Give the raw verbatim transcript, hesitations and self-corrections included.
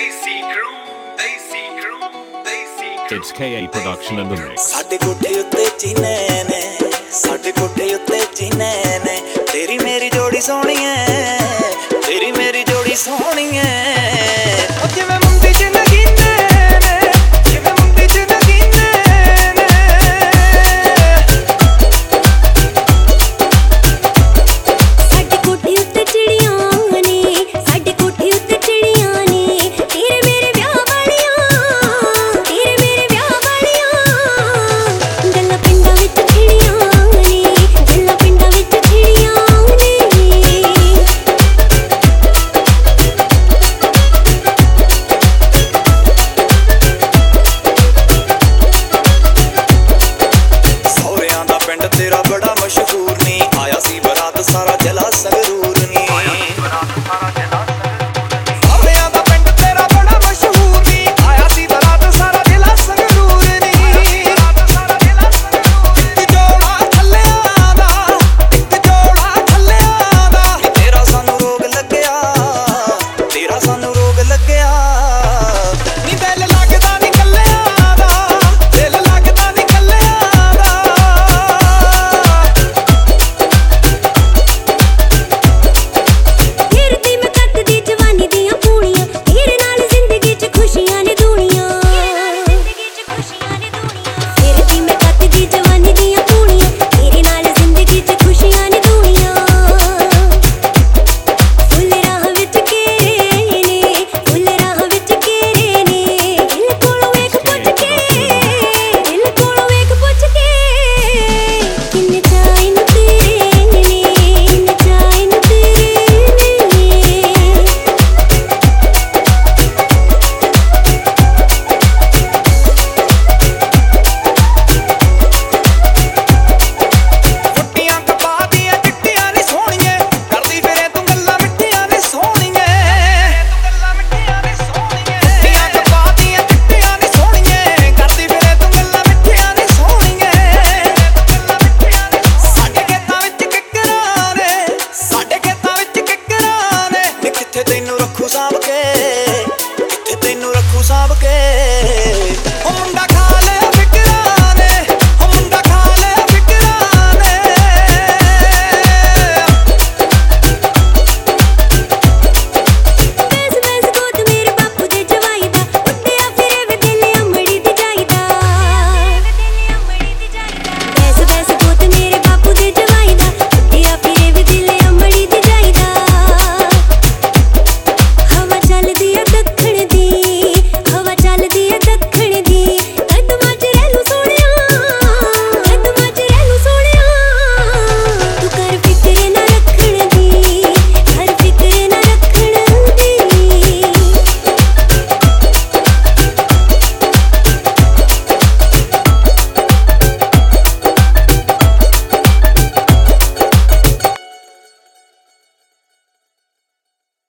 It's K A production in the mix. ਸਾਡੇ ਕੋਠੇ ਉੱਤੇ ਚੀਨੇ ਨੇ, ਸਾਡੇ ਕੋਠੇ ਉੱਤੇ ਚੀਨੇ ਨੇ, ਤੇਰੀ ਮੇਰੀ ਜੋੜੀ ਸੋਹਣੀ ਐ, ਤੇਰੀ ਮੇਰੀ ਜੋੜੀ ਸੋਹਣੀ ਐ। ਉਹ ਜਿਵੇਂ ਮੁੰਡੀ ਚ ਨਗੀਨੇ ਨੇ, ਜਿਵੇਂ ਮੁੰਡੀ ਚ ਨਗੀਨੇ ਨੇ। ਸਾਡੇ ਕੋਠੇ ਉੱਤੇ ਚਿੜੀਆਂ ਨੇ, ਸਾਡੇ ਕੋਠੇ ਉੱਤੇ ਚਿੜੀਆਂ ਨੇ, ਤੇਰੇ ਮੇਰੇ ਵਿਆਹ ਵਾਲੀਆਂ, ਤੇਰੇ ਮੇਰੇ ਵਿਆਹ ਵਾਲੀਆਂ। ਗੱਲਾਂ ਪਿੰਡਾਂ ਵਿੱਚ ਛਿੜੀਆਂ ਨੇ, ਗੱਲਾਂ ਪਿੰਡਾਂ ਵਿੱਚ ਛਿੜੀਆਂ ਨੇ। ਸਹੁਰਿਆਂ ਦਾ ਪਿੰਡ ਤੇਰਾ ਬੜਾ ਮਸ਼ਹੂਰ ਨੀ, ਆਇਆ ਸੀ ਬਰਾਤ ਸਾਰਾ ਜ਼ਿਲ੍ਹਾ ਸੰਗਰੂਰ।